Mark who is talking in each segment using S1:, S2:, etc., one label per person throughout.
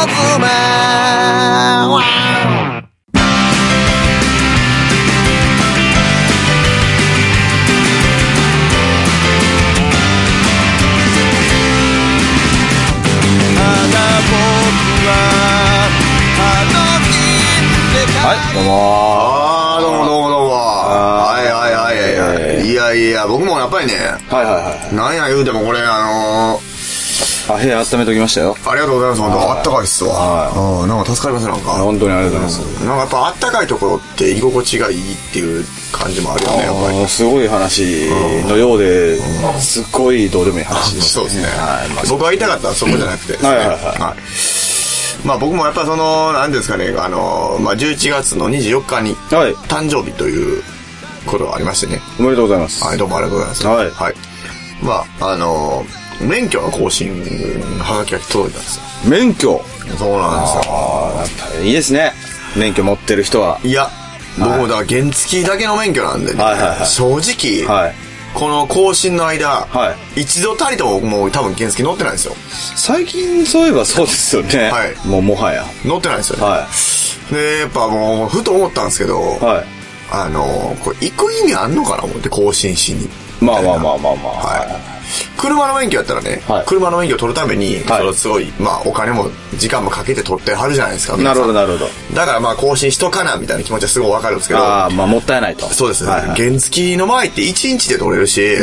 S1: 妻。
S2: はい、どうも
S1: どうも。いや、僕もやっぱりね、
S2: はい。
S1: なんや言うてもこれ
S2: 部屋温めときましたよ。
S1: ありがとうございます。本当あったかいっすわ。なんか助かりますなんか。
S2: 本当にありがとうございます。
S1: なんかやっぱあったかいところって居心地がいいっていう感じもあるよね、やっぱり。
S2: すごい話のようで、すっごいどうでもいい話です。
S1: そうですね。僕が言いたかったのはそこじゃなくてですね。まあ僕もやっぱなんですかね、11月の24日に誕生日ということがありましてね。
S2: おめでとうございます。
S1: はい、どうもありがとうございます。はい。まあ免許の更新はがきが届いたんですよ。
S2: 免許？
S1: そうなんですよ。
S2: やっぱりいいですね。免許持ってる人は。
S1: いや、僕もだから原付だけの免許なんでね、正直、この更新の間、一度たりとももう多分原付乗ってないんですよ。
S2: 最近そういえばそうですよね。もはや。
S1: 乗ってないんですよね。で、やっぱもう、ふと思ったんですけど、これ行く意味あんのかな思って更新しに。
S2: まあ。
S1: 車の免許やったらね、車の免許を取るために、すごい、お金も時間もかけて取ってはるじゃないですか。
S2: なるほど。
S1: だから更新しとかな、みたいな気持ちはすごいわかるんですけど。
S2: もったいないと。
S1: そうです。原付の場合って1日で取れるし、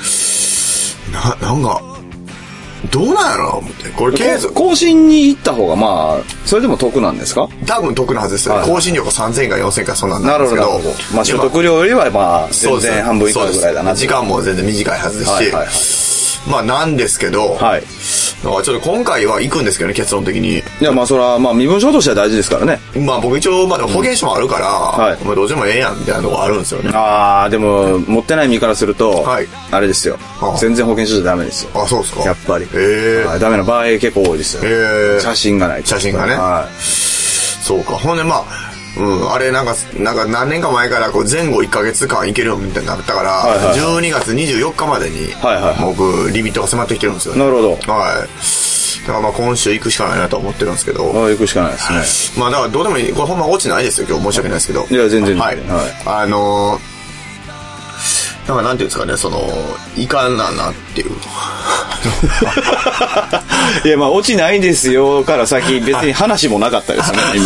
S1: なんか、どうなんやろな、思って。これ
S2: 更新に行った方がそれでも得なんですか？
S1: 多分得なはずですよ。更新料が3000円か4000円かそんなんなんですけど。
S2: なるほど。所得量よりは全然半分以下ぐらいだな。
S1: 時間も全然短いはずですし。なんですけど、ちょっと今回は行くんですけどね、結論的に。
S2: いや、それは身分証としては大事ですからね。
S1: 僕一応、保険証もあるから、どうしてもええやん、みたいなのがあるんですよね。
S2: でも、持ってない身からすると、あれですよ。全然保険証じゃダメですよ。
S1: そうですか。
S2: やっぱり。ダメな場合結構多いですよ。写真がない。
S1: 写真がね。そうか。ほんであれなんか何年か前から前後1ヶ月間行けるよみたいになったから、12月24日までに、僕、リミットが迫ってきてるんですよね。
S2: なるほど。
S1: だから今週行くしかないなと思ってるんですけど。
S2: 行くしかないですね。
S1: だからどうでもいい。これほんま落ちないですよ、今日申し訳ないですけど。
S2: いや、全然。
S1: なんていうんですかね、いかんなっていう。
S2: いや、落ちないですよから先、別に話もなかったですね、今。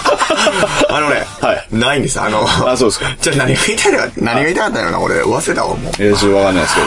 S1: ないんです。
S2: そうですか。
S1: じゃあ何が言いたいかったのな、俺、忘れたわ、もう。
S2: ちょっとわかんないですけ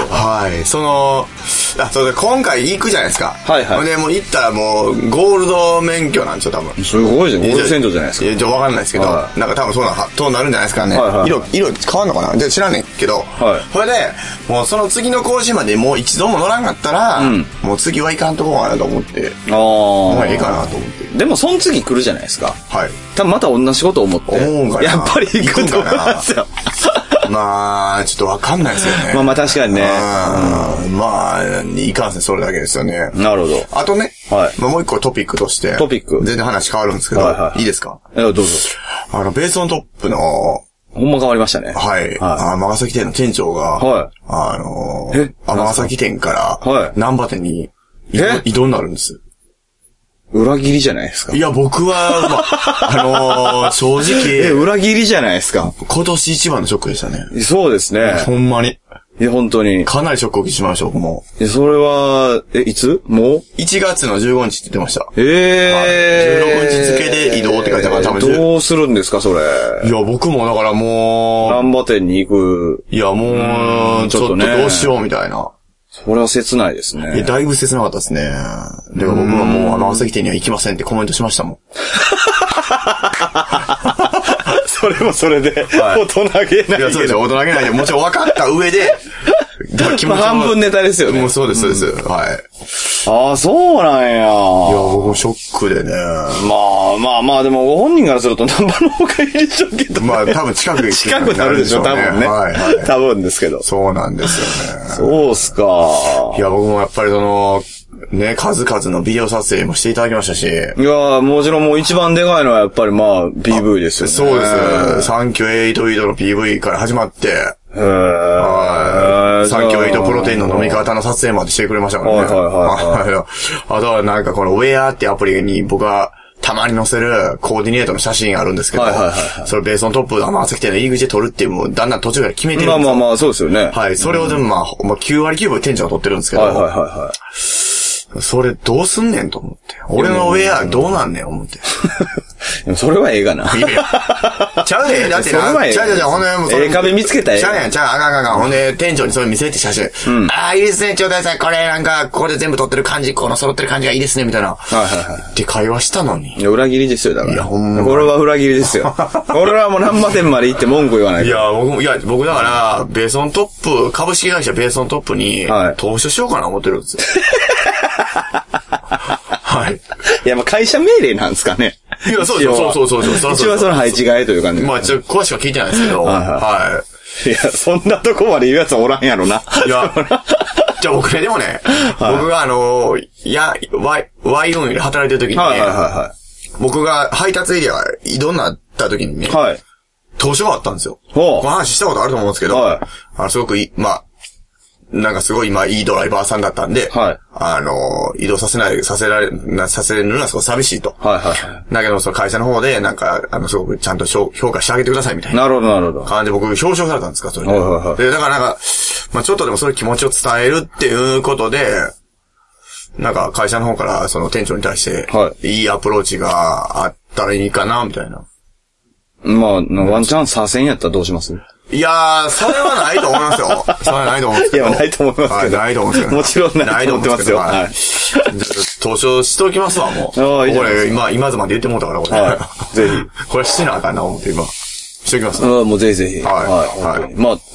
S1: ど。今回行くじゃないですか。で、もう行ったらもう、ゴールド免許なんですよ、多分。
S2: すごいじゃん、ゴールド船長じゃないですか。
S1: いや、わかんないですけど、なんか多分そうなるんじゃないですかね。色変わんのかな？じゃ知らんねんけど、それで、もうその次の更新までもう一度も乗らんかったら、もう次はいかんとこかなと思って、いいかなと思って。
S2: でもその次来るじゃないですか。多分また同じこと思って。やっぱり行くと思いますよ。
S1: ちょっとわかんないですよね。
S2: 確かにね。
S1: いかんせんそれだけですよね。
S2: なるほど。
S1: あとね、もう一個トピックとして、全然話変わるんですけど、いいですか？
S2: どうぞ。
S1: ベースオントップの、
S2: ほんま変わりましたね。
S1: 尼崎店の店長が、尼崎店から難波店に移動になるんです。
S2: 裏切りじゃないですか。
S1: いや、僕は、正直。
S2: 裏切りじゃないですか。
S1: 今年一番のショックでしたね。
S2: そうですね。
S1: ほんまに。
S2: いや、本当に。
S1: かなりショックを受けてしまいました、僕も。
S2: それは、いつ？もう
S1: ?1 月の15日って言ってました。
S2: 16
S1: 日付で移動って書いてあるから多分。
S2: どうするんですか、それ。
S1: いや、僕もだからもう。
S2: 難波店に行く。
S1: いや、もう、ちょっとどうしようみたいな。
S2: それは切ないですね。
S1: だいぶ切なかったですね。だから僕はもう尼崎店には行きませんってコメントしましたもん。
S2: それもそれで、大人げないけど。
S1: いや、そうですよ、大人げないで、もちろん分かった上で、
S2: 半分ネタですよね。
S1: もうそうです、そうです。
S2: そうなんや。いや、
S1: 僕もショックでね。
S2: でもご本人からすると難波の方がいいでしょうけど。
S1: 多分近く
S2: なるでしょ、多分ね。多分ですけど。
S1: そうなんですよね。
S2: そうっすか。
S1: いや、僕もやっぱり数々のビデオ撮影もしていただきましたし。い
S2: や、もちろんもう一番でかいのはやっぱりPV ですよね。
S1: そうです。サンキュー8-8の PV から始まって。 産経エイトプロテインの飲み方の撮影までしてくれましたからね。あとはなんかこのウェアってアプリに僕はたまに載せるコーディネートの写真あるんですけど、それベースのトップの尼崎店の入り口で撮るっていうもうだんだん途中から決めてるんですよ。
S2: まあ、そうですよね。
S1: はい。それをでも9割9分店長が撮ってるんですけど、それどうすんねんと思って。俺のウェアどうなんねん思って。
S2: それはええがな。
S1: いやいや。ちゃうで、だってな。ちゃう、ほんでもう
S2: 壁見つけたらええ。
S1: ちゃうやん、あかん。ほんで、店長にそれ見せて写真。ああ、いいですね、ちょうだいさい。これなんか、ここで全部撮ってる感じ、この揃ってる感じがいいですね、みたいな。って会話したのに。
S2: いや、裏切りですよ、だから。
S1: いや、ほんま。
S2: これは裏切りですよ。俺はもう難波店まで行って文句言わない。
S1: いや、僕だから、ベースオントップ、株式会社ベースオントップに、投資しようかな思ってるんですよ。はい。
S2: いや、会社命令なんですかね。
S1: いや、そう。一
S2: 応その配置替えという感じ。
S1: 詳しくは聞いてないですけど。はい。
S2: いや、そんなとこまで言うやつはおらんやろな。
S1: いや、じゃあ僕ね、でもね、僕がワイ運輸で働いてる時にね、僕が配達エリアが移動になった時にね、投資があったんですよ。この話したことあると思うんですけど、すごくなんかすごいいいドライバーさんだったんで、移動させるのはすごい寂しいと。だけど、その会社の方で、なんか、すごくちゃんと評価してあげてくださいみたいな。
S2: なるほど。
S1: 感じで僕表彰されたんですか、それで。で、だからなんか、ちょっとでもそういう気持ちを伝えるっていうことで、なんか会社の方からその店長に対して、いいアプローチがあったらいいかな、みたいな。
S2: ワンチャン左遷やったらどうします？
S1: いやー、それはないと思いますよ。それはないと思うんですけど。
S2: いや、ないと思いますけど。
S1: ないと思うんですけど。
S2: もちろんないと思ってますよ。はい。
S1: 投資をしときますわ、もう。これ、今ずまで言ってもうたから、これ。ぜひ。これしなあかんな、思って今。しときます。
S2: もうぜひ。はい。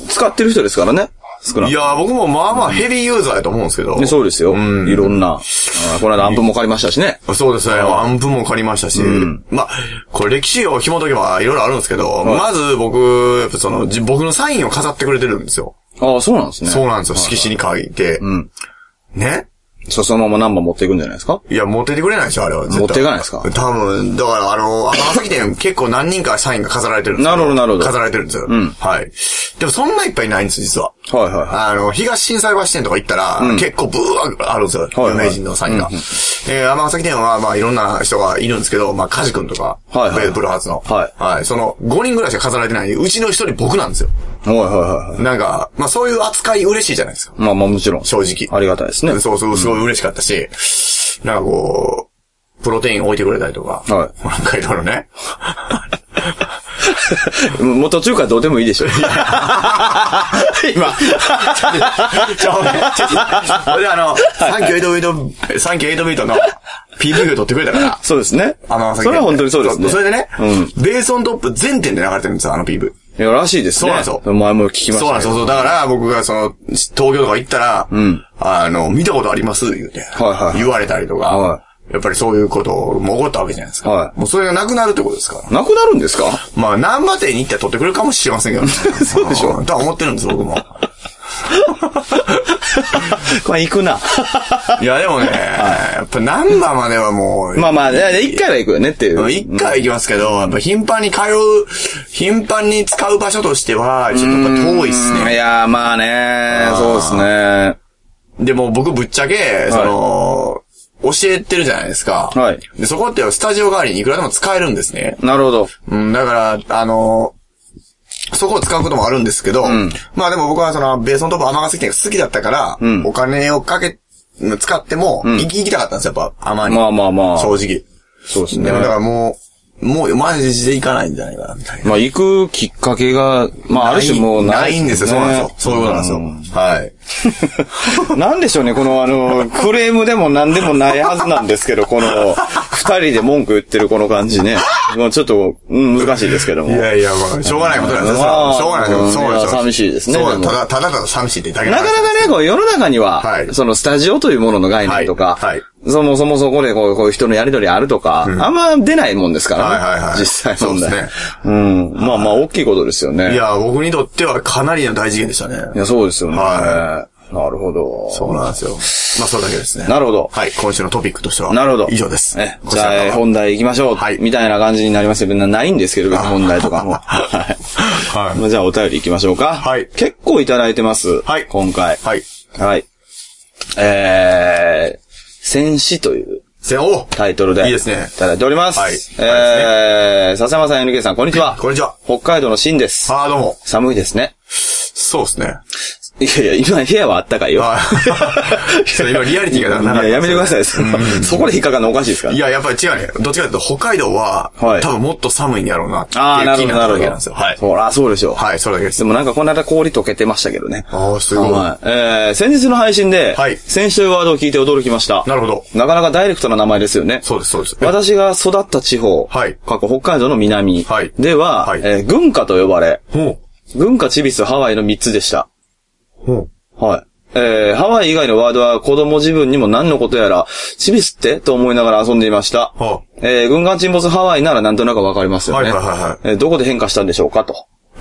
S2: 使ってる人ですからね。
S1: いやー、僕もヘビーユーザーやと思うんですけど。
S2: そうですよ。いろんな。この間アンプも借りましたしね。
S1: そうですね。アンプも借りましたし。これ歴史を紐解けばいろいろあるんですけど、まず僕、やっぱ僕のサインを飾ってくれてるんですよ。
S2: ああ、そうなんですね。
S1: そうなんですよ。色紙に書いて。ね。
S2: そのままナンバー持っていくんじゃないですか？
S1: いや、持っていてくれないでしょ、あれは。
S2: 持っていかないですか？
S1: 多分、だから尼崎店結構何人かサインが飾られてるんですよ。
S2: なるほど。
S1: 飾られてるんですよ。はい。でもそんないっぱいないんです、実は。東心斎橋店とか行ったら、結構ブワーあるんですよ。有名人のサインが。尼崎店はいろんな人がいるんですけど、カジ君とか、ブルーハーツの。その5人ぐらいしか飾られてない。うちの1人僕なんですよ。なんか、そういう扱い嬉しいじゃないですか。
S2: もちろん。
S1: 正直。
S2: ありがたいですね。
S1: そう、すごい嬉しかったし、なんかプロテイン置いてくれたりとか。なんかいろいろね。
S2: もう途中からどうでもいいでしょ。今。
S1: それでサンキュー8ビートの PV を撮ってくれたから。
S2: そうですね。それは本当にそうですね。
S1: それでね、ベースオントップ全店で流れてるんですよ、PV。
S2: いや、らしいですね。
S1: そうなんですよ。
S2: 前も聞きました。
S1: そうなんですよ。だから僕が東京とか行ったら、見たことあります言うて。言われたりとか。やっぱりそういうことも起こったわけじゃないですか。もうそれがなくなるってことですから。
S2: なくなるんですか？
S1: 難波店に行ったら取ってくれるかもしれませんけどね。
S2: そうでしょ。
S1: とは思ってるんです、僕も。
S2: これ行くな。
S1: いや、でもね、やっぱ難波まではもう。
S2: 一回は行くよねっていう。
S1: 一回は行きますけど、やっぱ頻繁に使う場所としては、ちょっとやっぱ遠いっすね。
S2: いや、そうですね。
S1: でも僕ぶっちゃけ、教えてるじゃないですか。で、そこってスタジオ代わりにいくらでも使えるんですね。
S2: なるほど。
S1: だから、そこを使うこともあるんですけど、でも僕はベースオントップ尼崎店が好きだったから、お金を使っても、行きたかったんですよ、やっぱ、尼に。正直。
S2: そうですね。
S1: だからもうマジで行かないんじゃないかな、みたいな。
S2: 行くきっかけが、ある種もう
S1: ないんですよ、そうなんですよ。そういうことなんですよ。はい。
S2: なんでしょうね、このクレームでも何でもないはずなんですけど、この、二人で文句言ってるこの感じね。ちょっと、難しいですけども。
S1: いや、しょうがないことなんですよ。しょうがないこと。そうなんですよ。
S2: 寂しいですね。
S1: ただ寂しいってだけ
S2: なかなかね、世の中には、スタジオというものの概念とか、そもそもそこでこういう人のやりとりあるとか、あんま出ないもんですからね。実際問題。そうですね。大きいことですよね。
S1: いや、僕にとってはかなりの大事件でしたね。
S2: いや、そうですよね。 なるほど。
S1: そうなんですよ。まあ、それだけですね。
S2: なるほど。
S1: はい。今週のトピックとしては。
S2: なるほど。
S1: 以上です。
S2: じゃあ、本題行きましょう。はい。みたいな感じになりますけど、ないんですけど、本題とかも。はい。じゃあ、お便り行きましょうか。はい。結構いただいてます。はい。今回。はい。はい。戦死という。タイトルで。いいですね。いただいております。はい。笹山さん、NK さん、こんにちは。こんにちは。北海道のシンです。どうも。寒いですね。そうですね。いや、今部屋はあったかいよ。今リアリティがなかった。いや、やめてください。そこで引っかかるのおかしいですか？いや、やっぱり違うね。どっちかというと、北海道は、多分もっと寒いんやろうなっていう気になっただけなんですよ。はい。そうでしょう。はい、それだけです。でもなんかこの間氷溶けてましたけどね。すごい。先日の配信で、戦死というワードを聞いて驚きました。なるほど。なかなかダイレクトな名前ですよね。そうです、そうです。私が育った地方、北海道の南では、軍歌と呼ばれ、軍歌、チビス、ハワイの3つでした。はい。ハワイ以外のワードは子供自分にも何のことやら、チビスってと思いながら遊んでいました。軍艦沈没ハワイならなんとなくわかりますよね。どこで変化したんでしょうかと。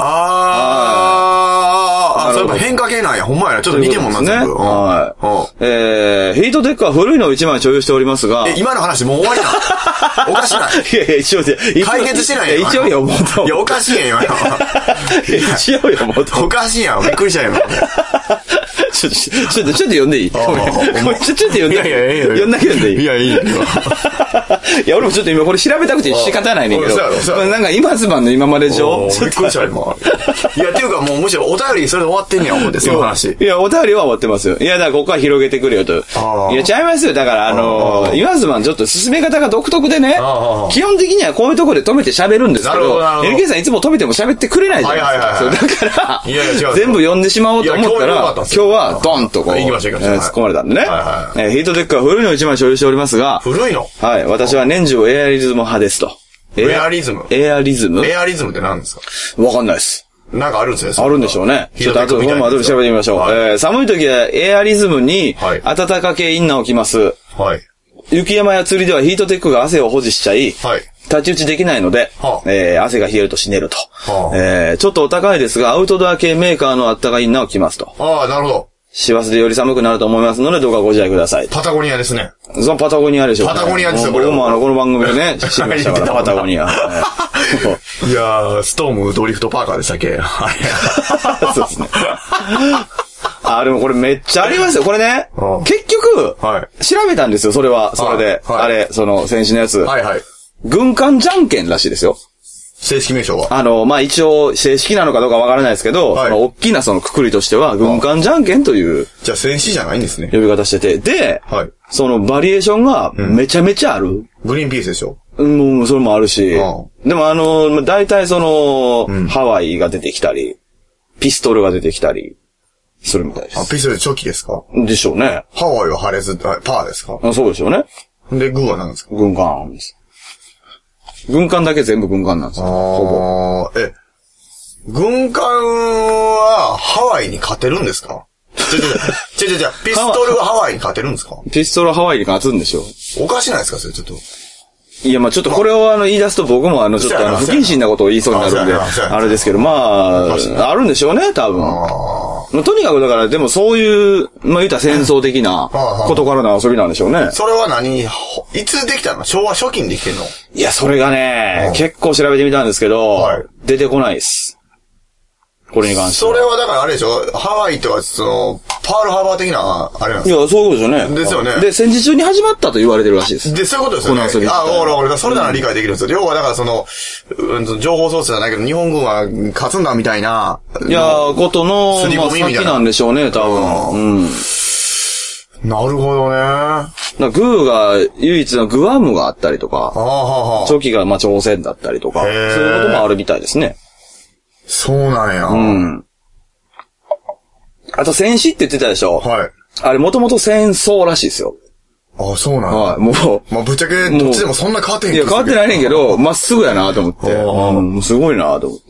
S2: そういえば変化系なんや。ほんまや。ちょっと似てもんなんですね。はい。ヒートテックは古いのを1枚所有しておりますが。今の話もう終わりな。おかしない。いや、一応で。解決してないやん。一応よ、もっと。いや、おかしいやん、今の。一応よ、もっと。おかしいやん。びっくりしたよ、ちょっと読んでいい？ちょっと読んで。いや、読んだけ読んでいい？いや、いいよ。いや、俺もちょっと今これ調べたくて仕方ないねんけど。なんか今ズマンの今まで上。びっくりした今。いや、っていうかもうむしろお便りそれで終わってんねや、思って、その話。いや、お便りは終わってますよ。いや、だからここは広げてくれよと。いや、ちゃいますよ。だから今ズマンちょっと進め方が独特でね、基本的にはこういうところで止めて喋るんですけど、NK さんいつも止めても喋ってくれないじゃないですか。だから、全部読んでしまおうと思ったら、今日はドンとこう、突っ込まれたんでね。ヒートテックは古いの1枚所有しておりますが、古いの？はい。私は年中エアリズム派ですと。エアリズム？エアリズム？エアリズムって何ですか？わかんないです。なんかあるんですね。あるんでしょうね。ちょっと後で調べてみましょう。寒い時はエアリズムに暖か系インナーを着ます。はい。雪山や釣りではヒートテックが汗を保持しちゃい、はい。太刀打ちできないので、汗が冷えると死ねると。ちょっとお高いですが、アウトドア系メーカーの暖かいインナーを着ますと。なるほど。師走でより寒くなると思いますので、どうかご自愛ください。パタゴニアですね。そのパタゴニアでしょう、ね。パタゴニアですよ、これ。僕もこの番組でね、知りましたから、パタゴニア。いやストームドリフトパーカーでしたっけ？そうですね。でもこれめっちゃありますよ。これね、結局、調べたんですよ、それは。それで、戦士のやつ。軍艦じゃんけんらしいですよ。正式名称は一応、正式なのかどうかわからないですけど、大きなくくりとしては、軍艦じゃんけんという。じゃあ、戦士じゃないんですね。呼び方してて。で、そのバリエーションがめちゃめちゃある。グリーンピースでしょ。もう、それもあるし。でも大体ハワイが出てきたり、ピストルが出てきたり、するみたいです。ピストルチョキですか？でしょうね。ハワイはハレズ、パーですか？そうでしょうね。で、軍は何ですか？軍艦です。軍艦だけ全部軍艦なんですよ。ほぼ。軍艦はハワイに勝てるんですか？ピストルはハワイに勝てるんですか？ピストルはハワイに勝つんでしょ。おかしないですかそれちょっと。いや、ちょっとこれを言い出すと僕もちょっと不謹慎なことを言いそうになるんで、あれですけど、あるんでしょうね、多分。とにかくだから、でもそういう、言ったら戦争的なことからの遊びなんでしょうね。それはいつできたの？昭和初期にできてんの？いや、それがね、結構調べてみたんですけど、出てこないです。これに関しては。それはだからあれでしょ？ハワイとかパールハーバー的な、あれなんですか？いや、そういうことですよね。ですよね。で、戦時中に始まったと言われてるらしいです。で、そういうことですよね。俺、それなら理解できるんですよ。要はだから情報ソースじゃないけど、日本軍は勝つんだみたいな。いや、ことの、先なんでしょうね、多分。なるほどね。グーが唯一のグアムがあったりとか、チョキが朝鮮だったりとか、そういうこともあるみたいですね。そうなんや。あと戦死って言ってたでしょ？はい。あれもともと戦争らしいですよ。そうなんや。はい。もう、ぶっちゃけどっちでもそんな変わってへんけど。いや、変わってないねんけど、まっすぐやなと思って。すごいなと思って。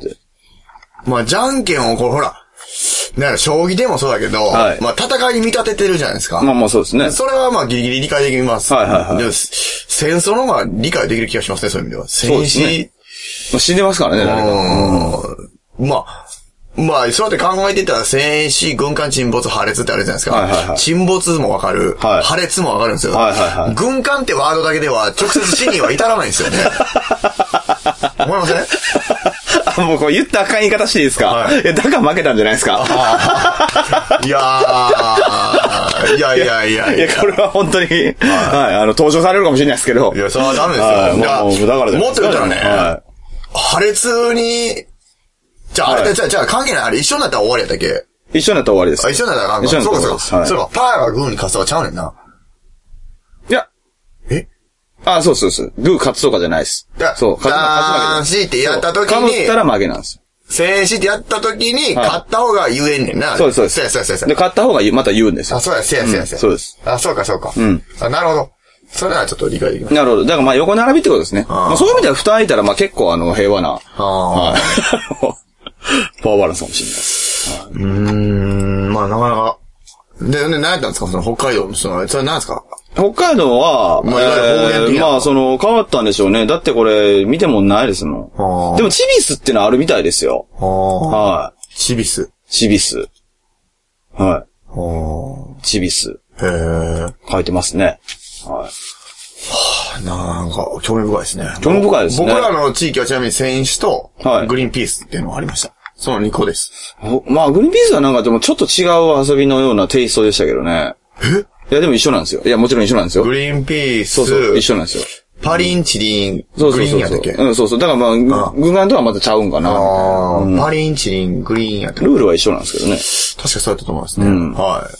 S2: じゃんけんをほら、将棋でもそうだけど、戦いに見立ててるじゃないですか。そうですね。それはギリギリ理解できます。戦争の方が理解できる気がしますね、そういう意味では。戦死。死んでますからね、誰か。
S1: まあ、そうやって考えてたら、戦死、軍艦沈没、破裂ってあるじゃないですか。はいはいはい、沈没もわかる、はい。破裂もわかるんですよ。はいはいはい。軍艦ってワードだけでは、直接死には至らないんですよね。思いません？
S2: もうこう言ったらあかん言い方していいですか？はい。だから負けたんじゃないですか？
S1: いや、
S2: これは本当に、はい、登場されるかもしれないですけど。
S1: いや、それはダメですよ。だからもっと言ったらね、破裂に、じゃあ、関係ない。あれ、一緒になったら終わりやったっけ？
S2: 一緒になったら終わりです。
S1: 一緒になったらあかんか。そうか。そうか。パーがグーに勝つとかちゃうねんな。
S2: いや。そう。グー勝つとかじゃないです。そう、勝つ負け
S1: ダーンシーってやった時に。
S2: 被ったら負けなんです。
S1: 戦死ってやった時に、勝った方が言えんねんな。
S2: そうです。で、勝った方がまた言うんですよ。
S1: そうや。
S2: そうです。
S1: そうか。うん。なるほど。それはちょっと理解できます。
S2: なるほど。だから横並びってことですね。そういう意味では蓋開いたら結構平和な。パワーバランスかもしれないです。
S1: まあなかなか。で、何やったんですかその北海道のそれ何ですか
S2: 北海道は、変わったんでしょうね。だってこれ、見てもないですもん。でも、チビスってのあるみたいですよ。はい。
S1: チビス。
S2: はい。チビス。書いてますね。はい。
S1: なんか、興味深いですね。
S2: 興味深いですね。
S1: 僕らの地域はちなみに戦死と、グリーンピースっていうのがありました。その2個です。
S2: まあ、グリーンピースはなんかでもちょっと違う遊びのようなテイストでしたけどね。いや、でも一緒なんですよ。いや、もちろん一緒なんですよ。
S1: グリーンピース。
S2: そう、一緒なんですよ。
S1: パリンチリン、
S2: グ
S1: リーンやったっけ？
S2: そう。だからまあ、軍艦とはまたちゃうんかな。
S1: パリンチリン、グリーンやったっけ？
S2: ルールは一緒なんですけどね。
S1: 確かそうやったと思いますね。はい。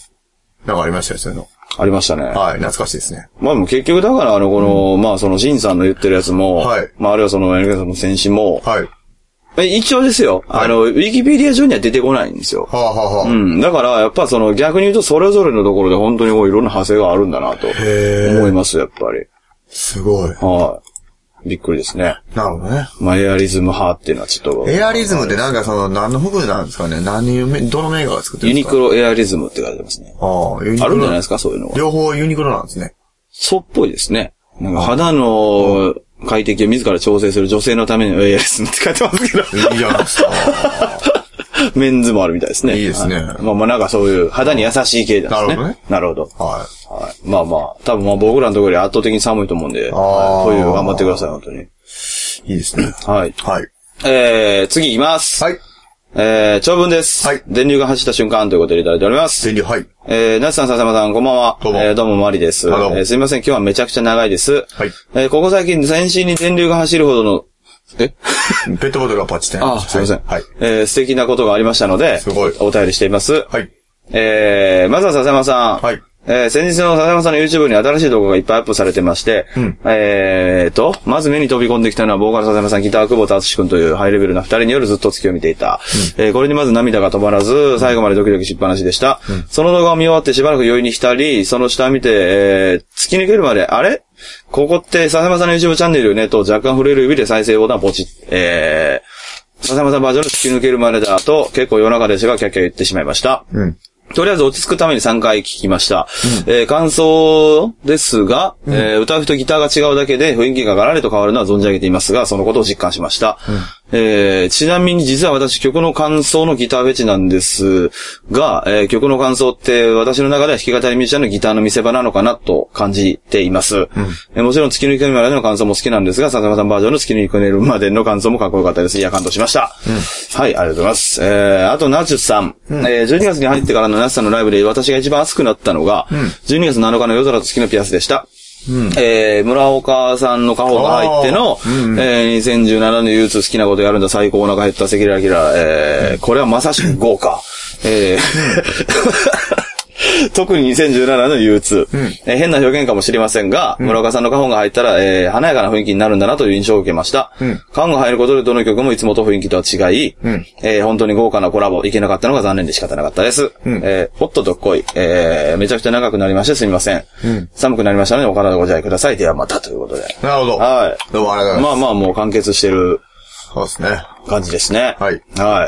S1: なんかありましたよ、そういうの。
S2: ありましたね。
S1: はい、懐かしいですね。
S2: まあでも結局だからまあそのシンさんの言ってるやつも、はい。まああるいはその NK さんの戦士も、はい。一応ですよ。ウィキペディア上には出てこないんですよ。だから、やっぱ逆に言うとそれぞれのところで本当にいろんな派生があるんだなと思います、やっぱり。
S1: すごい。
S2: はい。びっくりですね。
S1: なるほどね。
S2: まあ、エアリズム派っていうのはちょっと。
S1: エアリズムってなんか何の部分なんですかね？どのメーカーが作ってるんですか？
S2: ユニクロエアリズムって書いてますね。あるんじゃないですか、そういうのは。
S1: 両方ユニクロなんですね。
S2: そうっぽいですね。なんか肌の快適を自ら調整する女性のためのエアリズムって書いてますけど。
S1: いいじゃないですか。
S2: メンズもあるみたいですね。
S1: いいですね。
S2: まあなんかそういう肌に優しい系ですね。
S1: なるほどね。
S2: なるほど。はい。まあ多分僕らのところより圧倒的に寒いと思うんで、冬頑張ってください、本当に。い
S1: いですね。
S2: はい。次いきます。はい。長文です。はい。電流が走った瞬間ということでいただいております。
S1: 電流、はい。
S2: なつさん、笹山さん、こんばんは。どうも、マリです。すいません、今日はめちゃくちゃ長いです。はい。ここ最近、全身に電流が走るほどの、
S1: ペットボトルがパチって
S2: すいません。はい。素敵なことがありましたので、すごい。お便りしています。はい。まずは笹山さん。はい。先日の笹山さんの YouTube に新しい動画がいっぱいアップされてまして、まず目に飛び込んできたのは、ボーカル笹山さん、ギター久保田敦君というハイレベルな二人によるずっと月を見ていた。これにまず涙が止まらず、最後までドキドキしっぱなしでした。その動画を見終わってしばらく余韻に浸り、その下を見て、突き抜けるまで、あれここって笹山さんの YouTube チャンネルよねと若干触れる指で再生ボタンをポチッ。笹山さんバージョンの突き抜けるまでだと、結構夜中ですが、キャッキャ言ってしまいました。とりあえず落ち着くために3回聞きました。感想ですが、歌う人ギターが違うだけで雰囲気がガラリと変わるのは存じ上げていますが、そのことを実感しました。ちなみに実は私曲の感想のギターフェチなんですが、曲の感想って私の中では弾き語りミュージシャンのギターの見せ場なのかなと感じています。もちろん突き抜けるまでの感想も好きなんですが、笹山さんバージョンの突き抜けるまでの感想もかっこよかったです。いや、感動しました。はい、ありがとうございます。あと、ナチュさん。12月に入ってからのナチュさんのライブで私が一番熱くなったのが、12月7日の夜空と月のピアスでした。村岡さんの過去が入っての、2017の憂鬱好きなことやるんだ最高お腹減った赤裸々、これはまさしく豪華。特に2017の憂鬱、変な表現かもしれませんが、村岡さんの花本が入ったら、華やかな雰囲気になるんだなという印象を受けました。花本が入ることでどの曲もいつもと雰囲気とは違い、本当に豪華なコラボ、いけなかったのが残念で仕方なかったです。ほっとどっこい、めちゃくちゃ長くなりましてすみません。寒くなりましたのでお体ご自愛ください。ではまたということで。
S1: なるほど。
S2: はい。
S1: どうもありがとうございます。
S2: まあもう完結してる。
S1: そうですね。
S2: 感じですね。
S1: はい。
S2: はい。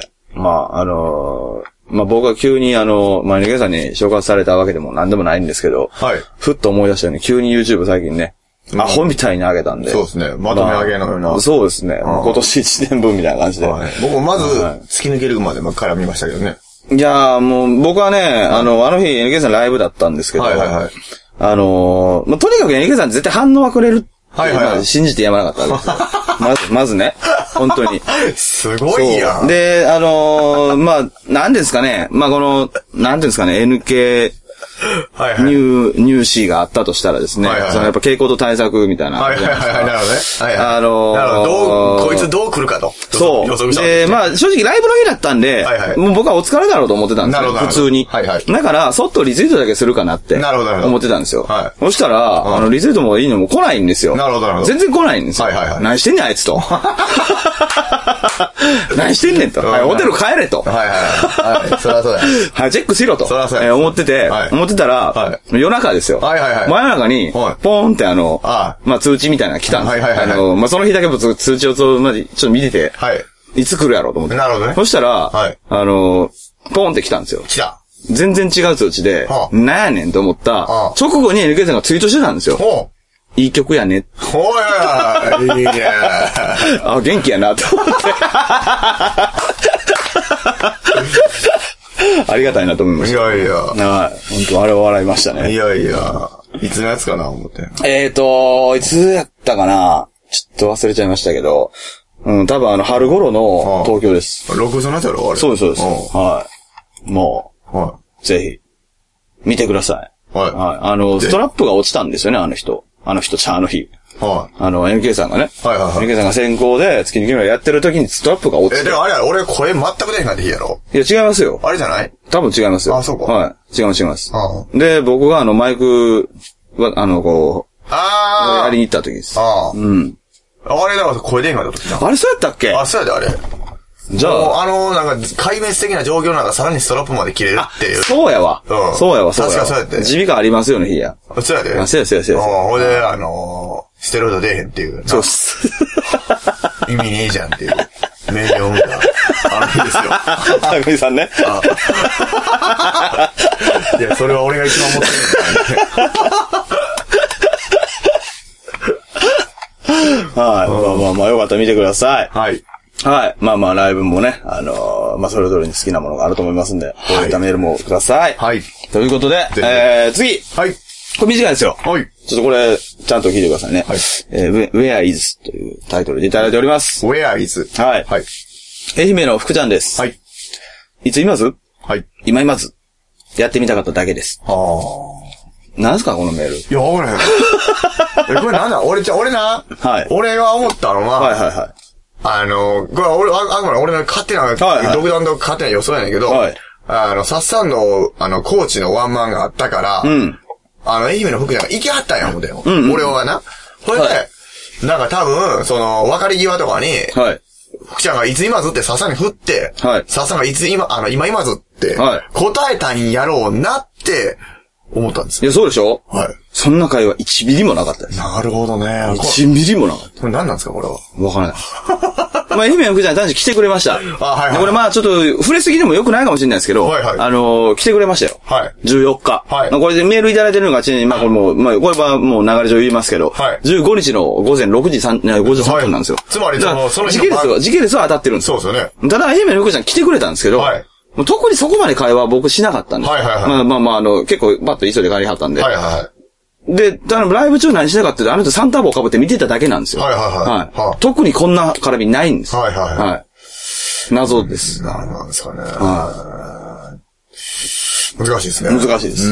S2: 僕は急にマネゲさんに紹介されたわけでも何でもないんですけど、はい。ふっと思い出したように急に YouTube 最近ね、 アホみたいに上げたんで。
S1: そうですね。まとめ上げのような。
S2: そうですね。今年1年分みたいな感じで。
S1: 僕もまず、突き抜けるまで絡みましたけどね。
S2: いやーもう、僕はね、あの日 NK さんライブだったんですけど、とにかく NK さん絶対反応はくれる。信じてやまなかったんですよ。まずね。本当に。
S1: すごいやん。
S2: で、なんですかね。なんですかね、NK、入試があったとしたらですね。やっぱ傾向と対策みたいな。
S1: なるほどね。なるほど。こいつどう来るかと。
S2: そう。で、正直ライブの日だったんで、もう僕はお疲れだろうと思ってたんですよ。普通に。だから、そっとリツイートだけするかなって思ってたんですよ。そしたら、リツイートもいいのも来ないんですよ。
S1: なるほど。
S2: 全然来ないんですよ。何してんねんあいつと。何してんねんと。ホテル帰れと。
S1: そりゃそうだ。
S2: チェックしろと。思ってたら、夜中ですよ。真夜中に、ポーンって通知みたいなの来たんですよ。その日だけ通知をちょっと見てて、いつ来るやろうと思って。
S1: なるほどね。
S2: そしたら、ポーンって来たんですよ。
S1: 来た。
S2: 全然違う通知で、なんやねんと思った直後に NK さんがツイートしてたんですよ。いい曲やね。いいね。元気やなと思って。ありがたいなと思いました。
S1: いや。
S2: 本当あれは笑いましたね。
S1: いや。いつのやつかな思って。
S2: いつやったかなちょっと忘れちゃいましたけど。多分春頃の東京です。
S1: 録音のやつやろあれ。
S2: そうです。もう、ぜひ、見てください。ストラップが落ちたんですよね、あの日。NK さんがね。NK さんが先行で月抜きぐらいやってる時にストラップが落ちて。
S1: でもあれ俺声全く出へんかって日やろ
S2: いや、違いますよ。
S1: あれじゃない
S2: 多分違いますよ。
S1: あ、そうか。
S2: 違います。で、僕がマイクは、やりに行った時です。
S1: あれだから声出へんかった時な。
S2: あれそうやったっけ
S1: そうやであれ。じゃあ。なんか、壊滅的な状況なんかさらにストラップまで切れるっていう。
S2: そうやわ。そうやわ。
S1: 確かそうやって。
S2: 耳鼻科ありますよね、日や。
S1: そうやで。
S2: そうや。
S1: ほいで、ステロイド出へんっていう。
S2: そうっす。
S1: 意味ねえじゃんっていう。名言を見た。日ですよ。
S2: たくみさんね。
S1: いや、それは俺が一番持って
S2: るんだよ。よかったら見てください。
S1: はい。
S2: ライブもね、それぞれに好きなものがあると思いますんで、こういったメールもください。ということで、次。これ短いですよ。ちょっとこれ、ちゃんと聞いてくださいね。Where is というタイトルでいただいております。
S1: Where is?
S2: 愛媛の福ちゃんです。いついます今います。やってみたかっただけです。何すかこのメール。
S1: いや、わからへん。これなんだ俺な。俺が思ったのは、これ俺の勝手な、独断と勝手な予想やねんけど、サッサンの、コーチのワンマンがあったから、愛媛の福ちゃんが行きはったんや、思てよ。俺はな。それで、なんか多分、別れ際とかに、福ちゃんがいつ今ずってサッサンに振って、サッサンがいつ今今ずって、答えたんやろうなって、思ったんですよ。
S2: いや、そうでしょそんな会話1ミリもなかったです。
S1: なるほどね。
S2: 1ミリもなかった。
S1: これ何なんですかこれは。
S2: わからない。愛媛の福ちゃん単純に来てくれました。これちょっと触れすぎでも良くないかもしれないですけど、来てくれましたよ。14日。これでメールいただいてるのが、これはもう流れ上言いますけど、15日の午前6時3分なんですよ。
S1: つまり、その
S2: 時系列は当たってるんですよ。
S1: そうですよね。
S2: ただ、愛媛の福ちゃん来てくれたんですけど、特にそこまで会話は僕しなかったんで。結構パッと急いで帰りはったんで。で、ライブ中何してなかったって、あの人サンタ帽被って見てただけなんですよ。特にこんな絡みないんです。謎です。
S1: なんですかね。難しいですね。
S2: 難しいです。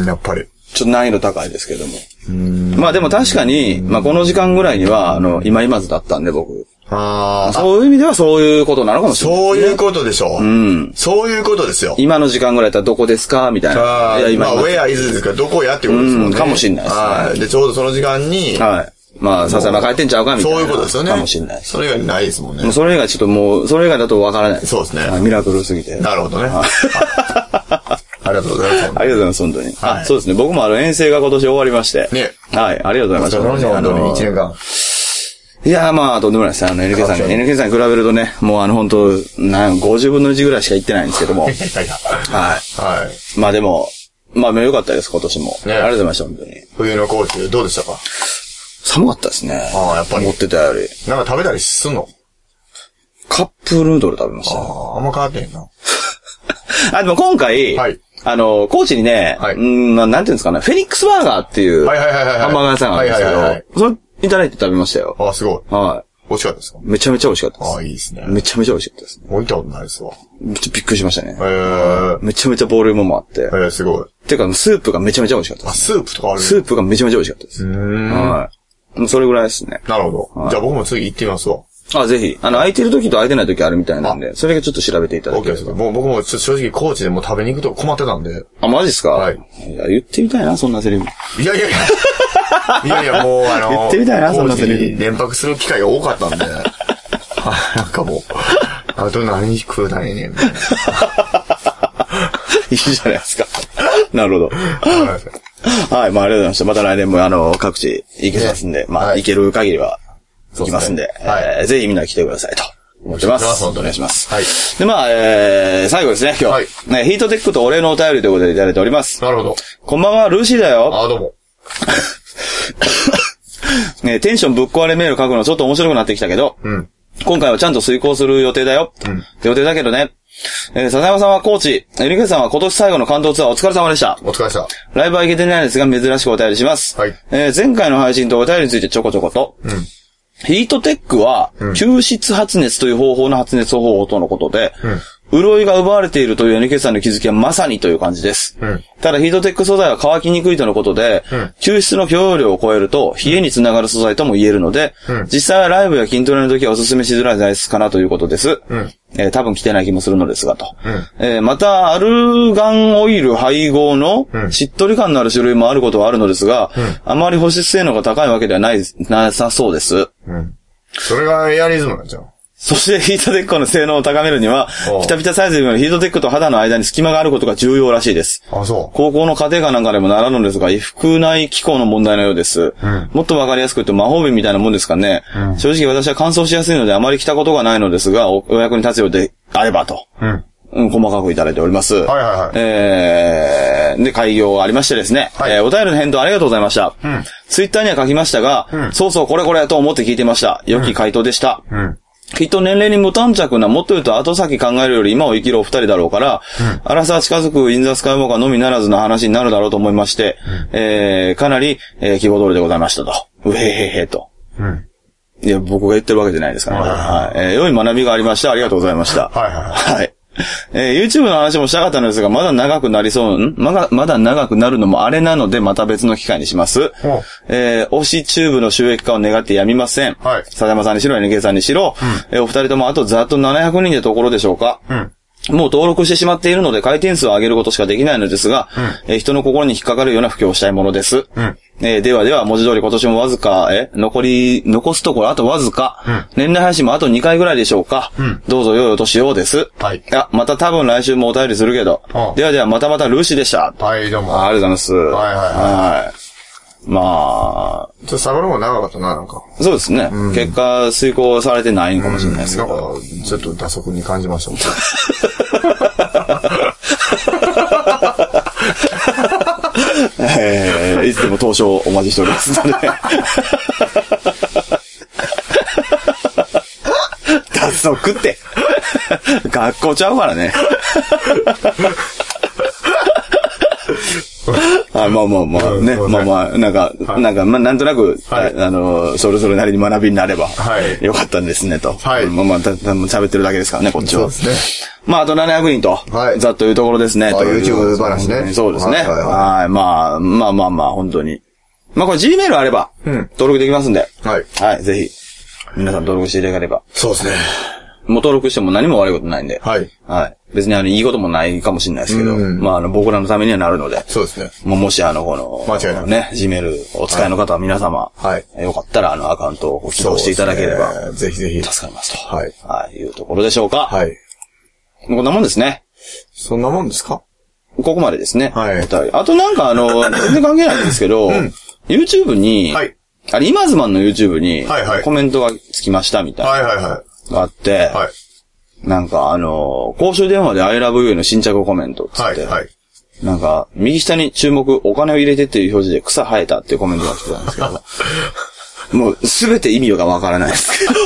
S1: やっぱり。
S2: ちょっと難易度高いですけども。でも確かに、この時間ぐらいには、今今ずだったんで僕。そういう意味ではそういうことなのかもしれない、
S1: そういうことでしょう。そういうことですよ。
S2: 今の時間ぐらいだったらどこですかみたいな。
S1: where is ですからどこやっていうことですもんね。
S2: かもしれないですね。
S1: で、ちょうどその時間に。
S2: 笹山帰ってんちゃうかみたいな。
S1: そういうことですよね。
S2: かもしれない。
S1: それ以外ないですもんね。
S2: それ以外ちょっともう、それ以外だとわからない。
S1: そうですね。
S2: ミラクルすぎて。
S1: なるほどね。ありがとうございます。
S2: ありがとうございます、本当に。そうですね。僕も遠征が今年終わりまして。ありがとうございました。
S1: 本当に1年間。
S2: いやとんでもないです。NK さんに比べるとね、もう本当50分の1ぐらいしか行ってないんですけども。でも、良かったです、今年も。ありがとうございました、本当に。
S1: 冬のコーチ、どうでしたか？
S2: 寒かったですね。
S1: ああ、やっぱり。
S2: 思ってたより。
S1: なんか食べたりすんの？
S2: カップヌードル食べました。
S1: あんま変わってへんな。
S2: でも今回、はい。高知にね、はい。なんていうんですかね、フェニックスバーガーっていう、はいハンバーガー屋さんがあるんですけど、それいただいて食べましたよ。
S1: あ、すごい。
S2: はい。
S1: 美味しかったですか？
S2: めちゃめちゃ美味しかったです。
S1: あ、いいですね。
S2: めちゃめちゃ美味しかったですね。
S1: 置いたことないですわ。
S2: びっくりしましたね。めちゃめちゃボリュームもあって。
S1: すごい。
S2: てか、スープがめちゃめちゃ美味しかったです。
S1: あ、スープとかある？
S2: スープがめちゃめちゃ美味しかったです。はい。それぐらいですね。
S1: なるほど。じゃあ僕も次行ってみますわ。
S2: ぜひ。空いてる時と空いてない時あるみたいなんで、それがちょっと調べていただければ。
S1: 僕もちょっと正直高知でも食べに行くと困ってたんで。
S2: マジですか？
S1: はい。
S2: いや、言ってみたいな、そんなセリフ。
S1: いや、もう
S2: 言ってみたいな、そんなセリ
S1: フ。連泊する機会が多かったんで。なんかもう、あと何食うたらええねん、みたいな。
S2: いいじゃないですか。なるほど。はい、ありがとうございました。また来年も各地行けますんで、行ける限りは行きますんで、ぜひみんな来てくださいと思ってます。お願いします。はい。で、最後ですね、今日。はい。ヒートテックとお礼のお便りということでいただいております。
S1: なるほど。
S2: こんばんは、ルーシーだよ。
S1: どうも。
S2: テンションぶっ壊れメール書くのちょっと面白くなってきたけど、今回はちゃんと遂行する予定だよ。予定だけどね。笹山さんはコーチ、LK さんは今年最後の関東ツアーお疲れ様でした。
S1: お疲れ様。
S2: ライブは行けてないですが珍しくお便りします。はい。前回の配信とお便りについてちょこちょこと。ヒートテックは、吸湿発熱という方法の発熱方法とのことで、潤いが奪われているという NK さんの気づきはまさにという感じです。ただヒートテック素材は乾きにくいとのことで、吸湿の許容量を超えると冷えにつながる素材とも言えるので、実際はライブや筋トレの時はおすすめしづらい材質かなということです。多分着てない気もするのですがと。また、アルガンオイル配合のしっとり感のある種類もあることはあるのですが、あまり保湿性能が高いわけではなさそうです。
S1: それがエアリズムなんじゃん。
S2: そしてヒートテックの性能を高めるには、ピタピタサイズよりもヒートテックと肌の間に隙間があることが重要らしいです。
S1: そう。
S2: 高校の家庭科なんかでも習うのですが、衣服内機構の問題のようです。もっとわかりやすく言うと魔法瓶みたいなもんですかね。正直私は乾燥しやすいのであまり着たことがないのですが、お役に立つようであればと。細かくいただいております。で、開業がありましてですね。お便りの返答ありがとうございました。ツイッターには書きましたが、そうこれと思って聞いてました。良き回答でした。きっと年齢に無頓着な、もっと言うと後先考えるより今を生きるお二人だろうから、アラサー近づくインザスカイウォーカーのみならずの話になるだろうと思いまして、かなり、希望通りでございましたと。うへへへと。いや、僕が言ってるわけじゃないですからね。良い学びがありました。ありがとうございました。はい。YouTube の話もしたかったのですが、まだ長くなるのもあれなので、また別の機会にします。推しチューブの収益化を願ってやみません。笹山さんにしろ、NK さんにしろ、お二人ともあとざっと700人でところでしょうか。もう登録してしまっているので回転数を上げることしかできないのですが、人の心に引っかかるような布教をしたいものです。では、文字通り今年もわずか、残すところあとわずか、年内配信もあと2回ぐらいでしょうか。どうぞ良いお年をです。また多分来週もお便りするけど。では、またルーシーでした。
S1: はい、どうも。
S2: ありがとうございます。まあ。
S1: ちょっと探るも長かったな、なんか。
S2: そうですね。結果、遂行されてないかもしれないですけど。
S1: なんか、ちょっと打足に感じましたもん。
S2: いつでも投書お待ちしておりますので。脱足って。学校ちゃうからね。まあね。なんとなく、それぞれなりに学びになれば、よかったんですね、と。喋ってるだけですからね、こっちは。そうですね。あと700人と、ざっというところですね。
S1: YouTube 話ね。
S2: そうですね。本当に。これ Gmail あれば、登録できますんで。はい。ぜひ、皆さん登録していただければ。
S1: そうですね。
S2: もう登録しても何も悪いことないんで。別にいいこともないかもしれないですけど、僕らのためにはなるので。
S1: そうですね。
S2: もし間違いない。ね、Gmail お使いの方は皆様、よかったらアカウントを起動していただければ、
S1: ぜひぜひ。
S2: 助かりますと。いうところでしょうか。こんなもんですね。
S1: そんなもんですか？
S2: ここまでですね。あと全然関係ないんですけど、YouTube に、今ズマンの YouTube に、コメントがつきましたみたいな。があって、公衆電話で I love you の新着コメントつって、右下に注目、お金を入れてっていう表示で草生えたっていうコメントが来てたんですけど、 もう、すべて意味がわからないですけど。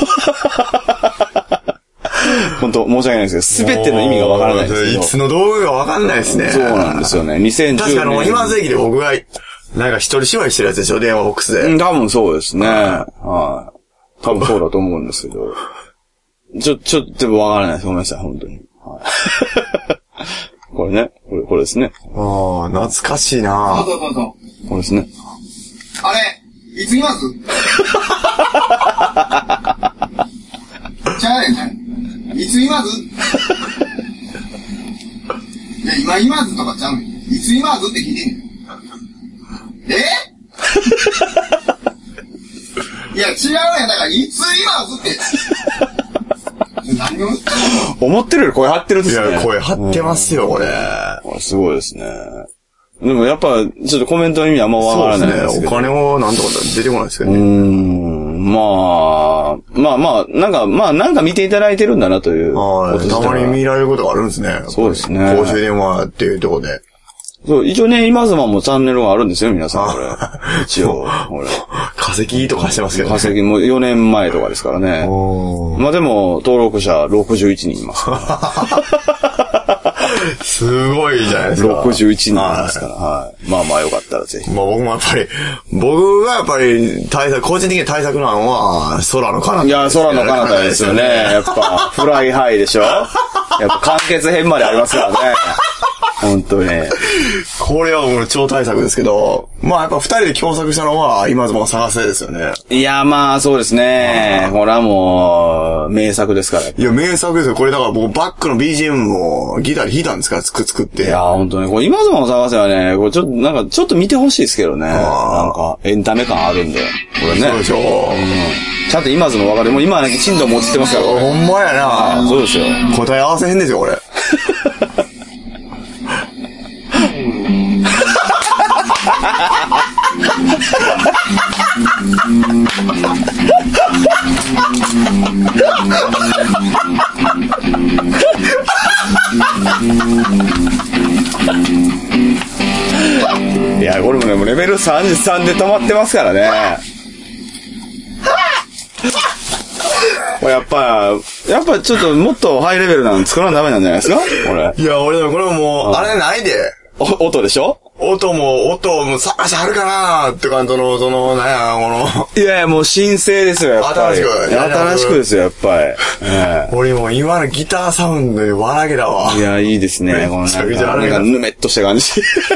S2: 本当申し訳ないですけど、すべての意味がわからないですけど。
S1: いつの道具がわかんないですね。
S2: そうなんですよね。2010年。
S1: 確かに今世紀で僕が、なんか一人芝居してるやつでしょ、電話ボックスで。
S2: 多分そうですね。はい。多分そうだと思うんですけど。ちょっとわからないです。ごめんなさい、本当に。はい、これね。これですね。
S1: ああ、懐かしいな。
S3: そう。
S2: これですね。
S3: あれいついますちゃうねん。いついますいや、今いますとかちゃうねん。いついますって聞いてんねん。いや、違うねん。だから、いついますって。何を
S2: 思ってるより声張ってるんですね。
S1: いや、声張ってますよ、これ。
S2: すごいですね。でもやっぱ、ちょっとコメントの意味あんまわからないですけど。
S1: お金をなんとか出てこないですけどね。
S2: まあ、なんか見ていただいてるんだなという。
S1: たまに見られることがあるんですね。
S2: そうですね。
S1: 公衆電話っていうところで。
S2: そう、一応ね、今ズマもチャンネルがあるんですよ、皆さん、これ。一応、これ。
S1: 化石とかしてますけどね。
S2: 化石も4年前とかですからね。まあでも、登録者61人いますから。
S1: すごいじゃないですか。
S2: 61人いますから。はい。まあよかったらぜひ。
S1: まあ僕もやっぱり、僕がやっぱり個人的に対策なのは、空の彼方。
S2: いや、空の彼方ですよね。やっぱ、フライハイでしょ。やっぱ完結編までありますからね。本当に。
S1: これはもう超大作ですけど、まあやっぱ二人で共作したのは、今ズマ探せですよね。
S2: いや、まあそうですね。これはもう、名作ですから。
S1: いや、名作ですよ。これだから僕バックの BGM もギターで弾いたんですから、作って。
S2: いや、本当に。これ今ズマを探せはね、これちょっと見てほしいですけどね。なんか、エンタメ感あるんで。これね。
S1: そうでしょ。
S2: ちゃんと今ズマ分かる。もう今はね、震度も落ちてますから。
S1: ほんまやな。
S2: そうですよ。
S1: 答え合わせへんですよ、これ。
S2: いや、これもね、もうレベル33で止まってますからね。やっぱちょっともっとハイレベルなの作らなダメなんじゃないですかこれ。
S1: いや、俺でもこれもう、あれないで。
S2: 音でしょ
S1: 音も探しあるかなーって感じの、なんや、
S2: いやいや、もう新生ですよ、やっぱり。新しくですよ、やっぱり。
S1: 俺も今のギターサウンドで笑けだわ。
S2: いや、いいですね。このなんかぬめっとした感じ。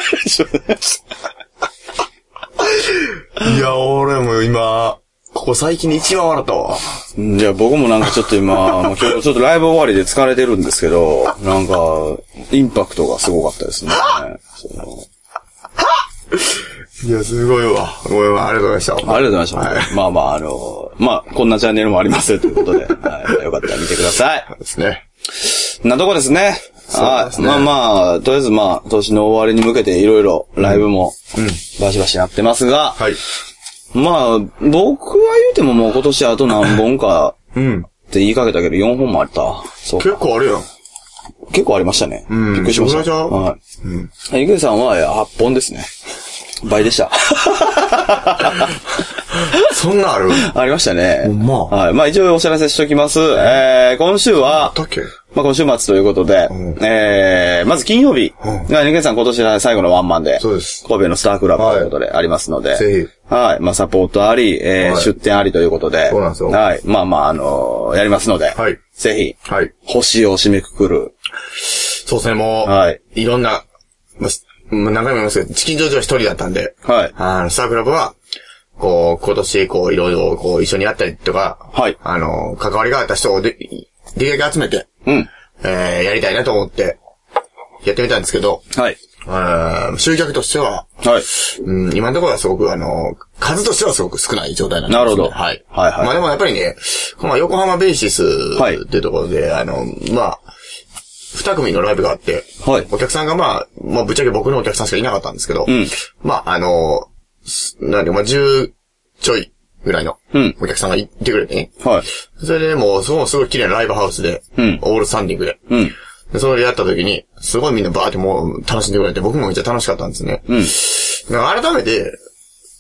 S1: いや、俺も今、ここ最近で一番笑ったわ。
S2: じゃあ僕もなんかちょっと今、今日ちょっとライブ終わりで疲れてるんですけど、なんか、インパクトがすごかったですね。
S1: いや、すごいわ。ごめん、ありがとうございました。
S2: ありがとうございました。はい、まあ、こんなチャンネルもありますよということで、はい、よかったら見てください。
S1: そうですね。
S2: なとこですね。
S1: そうですね。
S2: まあ、とりあえず年の終わりに向けていろいろライブも、バシバシやってますが、
S1: はい。
S2: まあ、僕は言うてももう今年あと何本か、って言いかけたけど4本もあった。
S1: そう。結構あるやん。
S2: 結構ありましたね。びっくりしました。はい。池さんは8本ですね。倍でした。
S1: そんなある？
S2: ありましたね。
S1: はい。
S2: まあ一応お知らせしときます。今週は、まあ今週末ということで、まず金曜日が、池さん今年最後のワンマンで、
S1: そうです。
S2: 神戸のスタークラブということでありますので、
S1: ぜひ。
S2: はい。まあサポートあり、出店ありということで、
S1: そうなんですよ。
S2: はい。まあやりますので、
S1: はい。
S2: ぜひ、
S1: はい。
S2: 星を締めくくる。
S1: そうですね、もう、はい。いろんな、何回も言いますけど、チキンジョージは一人だったんで、
S2: はい。
S1: スタークラブは、今年、いろいろ、一緒にやったりとか、
S2: はい。
S1: 関わりがあった人をできるだけ集めて、やりたいなと思って、やってみたんですけど、
S2: はい。
S1: 集客としては、はい。今のところはすごく、数としてはすごく少ない状態なんです、ね。
S2: なるほど。
S1: はい。はいはい。まあでもやっぱりね、横浜ベーシスっていうところで、まあ、2組のライブがあって、はい。お客さんがまあ、ぶっちゃけ僕のお客さんしかいなかったんですけど、まあ、10ちょいぐらいのお客さんがいてくれてね。はい。それでもう、すごい綺麗なライブハウスで、オールスタンディングで。で、それでやった時に、すごいみんなバーってもう楽しんでくれて、僕もめっちゃ楽しかったんですね。だから改めて、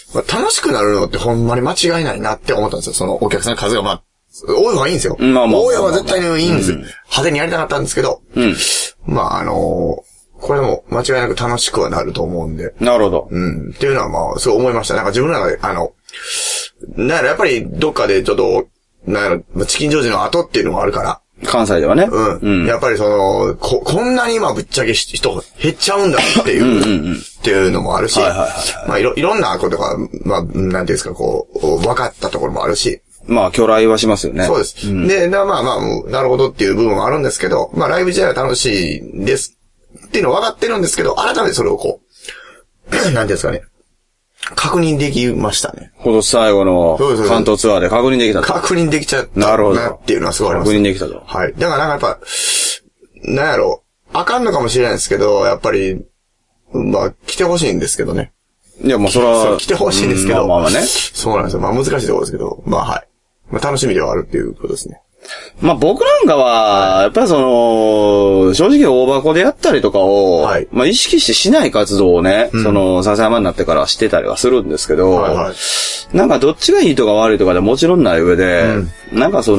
S1: まあ、楽しくなるのってほんまに間違いないなって思ったんですよ。そのお客さんの数がまあ、多い方がいいんですよ。多い方が絶対にいいんですよ。派手にやりたかったんですけど、まあこれも間違いなく楽しくはなると思うんで。
S2: なるほど。
S1: っていうのはまあ、そう思いました。なんか自分の中で、なんやろ、やっぱりどっかでちょっと、なんやろ、チキンジョージの後っていうのがあるから。
S2: 関西ではね。
S1: やっぱりこんなに今ぶっちゃけ人減っちゃうんだっていう、っていうのもあるし、まあいろんなことが、まあ、なんていうんですか、こう、分かったところもあるし。
S2: まあ、巨来はしますよね。
S1: そうです。で、まあまあ、なるほどっていう部分はあるんですけど、まあライブ自体は楽しいです。っていうのは分かってるんですけど、改めてそれをこう、なんていうんですかね。確認できましたね。
S2: 今年最後の関東ツアーで確認できたと。
S1: 確認できちゃった
S2: なるほど
S1: なっていうのはすごいあります。
S2: 確認できたと。
S1: はい。だからなんかやっぱ、なんやろ、あかんのかもしれないですけど、やっぱり、まあ、来てほしいんですけどね。
S2: いや、もうそれは。
S1: 来てほしいんですけど。
S2: まあね。
S1: そうなんですよ。まあ難しいところですけど、まあはい。まあ楽しみではあるっていうことですね。
S2: まあ僕なんかは、やっぱり正直大箱でやったりとかを、まあ意識してしない活動をね、笹山になってからはしてたりはするんですけど、なんかどっちがいいとか悪いとかでもちろんない上で、なんか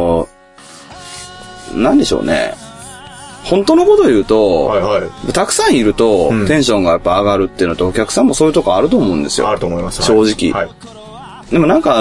S2: なんでしょうね。本当のことを言うと、たくさんいると、テンションがやっぱ上がるっていうのと、お客さんもそういうとこあると思うんですよ。
S1: あると思います。
S2: 正直。でもなんか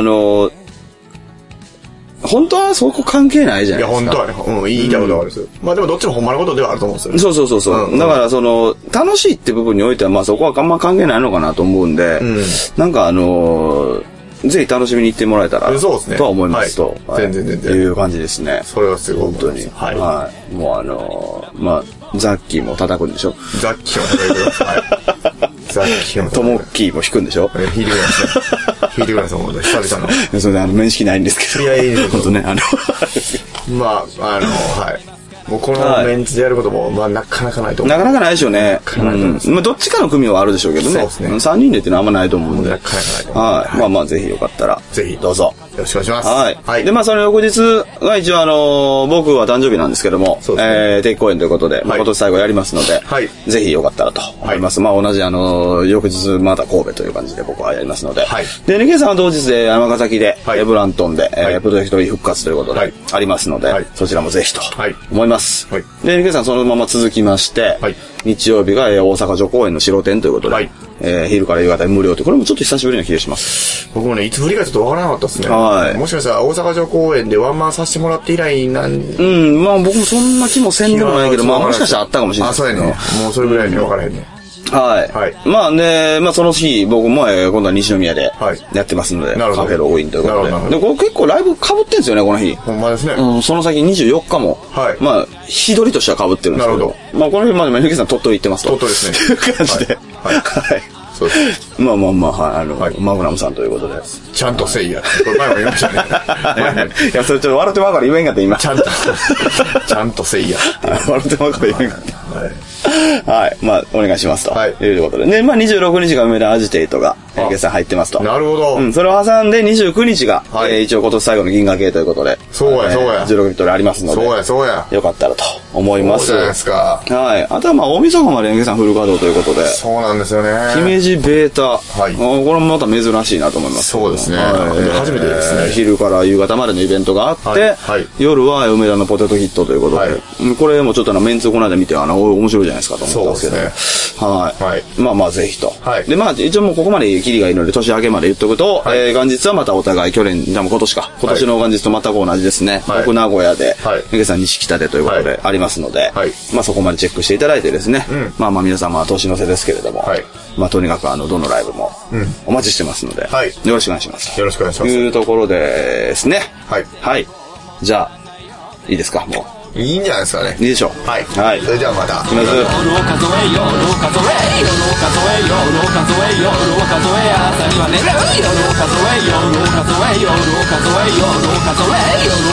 S2: 本当はそこ関係ないじゃないですか。
S1: いや、本当はね、言いたいことはあるんですよ。まあでもどっちもほんまのことではあると思うんですよね。
S2: そう。だから楽しいって部分においては、まあそこはあんま関係ないのかなと思うんで、なんかぜひ楽しみに行ってもらえたら、
S1: そうですね。
S2: とは思いますと。
S1: 全然。
S2: いう感じですね。
S1: それはすごい。
S2: 本当に。はい。もうまあ、ザッキーも叩くんでしょ？
S1: ザッキーも叩いてください。ザッキーも。
S2: トモッキーも弾くんでしょ？
S1: 弾いてください。弾いてください、本当に。久々の。
S2: それで面識ないんですけど。
S1: いや、いいです。
S2: 本当ね、
S1: まあ、はい。もうこのメンツでやることも、まあなかなかないと思う。
S2: なかなかないでしょうね。まあどっちかの組はあるでしょうけどね。
S1: そうですね。
S2: 3人でっていうのはあんまないと思うんで。
S1: なかなかないと思う。
S2: はい。まあまあぜひよかったら。
S1: ぜひ。
S2: どうぞ。
S1: よろしくお願いします。
S2: はい。で、まあその翌日が一応僕は誕生日なんですけども、定期公演ということで、今年最後やりますので、ぜひよかったらと思います。まあ同じ翌日また神戸という感じで僕はやりますので。で、NK さんは同日で山崎で、ブラントンで、プロジェクトリー復活ということで、ありますので、そちらもぜひと思います。で、NK さんそのまま続きまして、日曜日が大阪城公園の白店ということで、昼から夕方無料って、これもちょっと久しぶりな気がします。
S1: 僕もね、いつぶりかちょっとわからなかったですね。もしかしたら大阪城公園でワンマンさせてもらって以来まあ
S2: 僕もそんな気もせんでもないけど、まあもしかしたらあったかもしれない。
S1: そうやね。もうそれぐらいにわからへんね。
S2: まあね、まあその日、僕も今度は西宮でやってますので、カフェログインということで。で、これ結構ライブ被ってんですよね、この日。
S1: ほんまですね。
S2: その先24日も、まあ、日取りとしては被ってるんですけど。まあこの日までも NK さん鳥取行ってますと。
S1: 鳥取ですね。
S2: という感じで。そうです。まあ、マグナムさんということで。
S1: ちゃんとせいや。これ前も言いましたね。
S2: いや、それちょっと笑ってまうから言えんかって今。
S1: ちゃんとせいや。
S2: 笑ってまうから言えんかって。はい。まあ、お願いしますと。いうことで。で、まあ、26日が梅田アジテイトが、決算入ってますと。
S1: なるほど。
S2: それを挟んで29日が、一応今年最後の銀河系ということで。
S1: そうや。
S2: 16リットルありますので。
S1: そうや。
S2: よかったらと思います。
S1: そうじゃないですか。
S2: はい。あとはまあ、大晦日まで決算フル稼働ということで。
S1: そうなんですよね。
S2: 姫路ベータ。これもまた珍しいなと思います。
S1: そうですね。初めてですね。
S2: 昼から夕方までのイベントがあって、夜は梅田のポテトヒットということで。これもちょっとメンツこの間見て、面白いじゃないですかと思ったんですけど。はい。まあまあ、ぜひと。で、まあ、一応もうここまでキリがいいので、年明けまで言っとくと、元日はまたお互い、今年の元日と全く同じですね。僕名古屋で、NKさん西北でということでありますので、まあそこまでチェックしていただいてですね、まあまあ皆様は年の瀬ですけれども、まあとにかくどのライブもお待ちしてますので、よろしくお願いします。
S1: よろしくお願いします。
S2: というところですね。はい。じゃあ、いいですか、もう。
S1: いいんじゃないですかね。
S2: いいでしょう。
S1: はい。それではまた。
S2: いきます。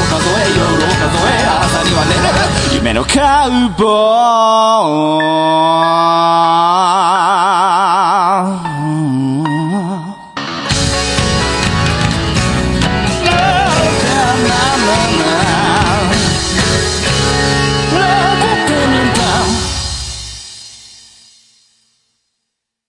S2: 夢のカウボーイ